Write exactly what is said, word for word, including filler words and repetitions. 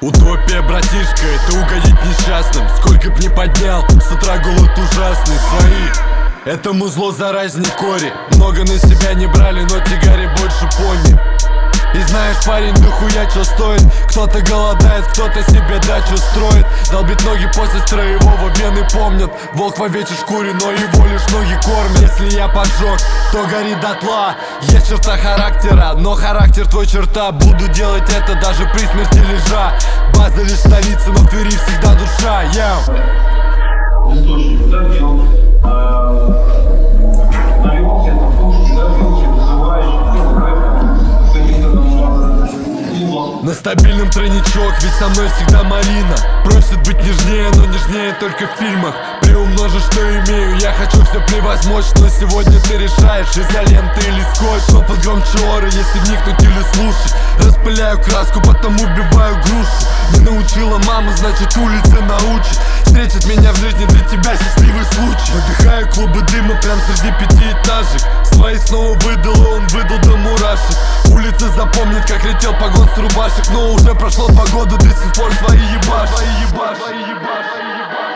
Утопия, братишка, это угодить несчастным. Сколько б не поднял, с утра голод ужасный. Свои, это музло заразней кори. Много на себя не брали, но тягари больше пони. И знаешь, парень, дохуя чё стоит. Кто-то голодает, кто-то себе дачу строит. Долбит ноги после строевого, вены помнят. Волк в овечьей шкуре, но его лишь ноги кормят. Если я поджег, то гори дотла. Есть черта характера, но характер твой черта. Буду делать это даже при смерти лежа. База лишь столица, но в Твери всегда душа. Яу. Источник, да, делал, наливался там пушки, да, пилки, вызываешь, на стабильном тройничок, ведь со мной всегда Марина. Просит быть нежнее, но нежнее только в фильмах. Приумножу, что имею, я хочу все превозмочь. Но сегодня ты решаешь, изолента или скотч. Шепот громче оры, если вникнуть или слушать. Распыляю краску, потом убиваю грушу. Не научила мама, значит улица научит. Встретит меня в жизни для тебя счастливый случай. Выдыхаю клубы дыма прям среди пятиэтажек. Свои снова выдал, он выдал до мурашек. Улица запомнит, как летел погон с рубашек. Но уже прошло два года, до сих пор свои ебашь. Свои ебашь, свои ебашь, свои ебашь.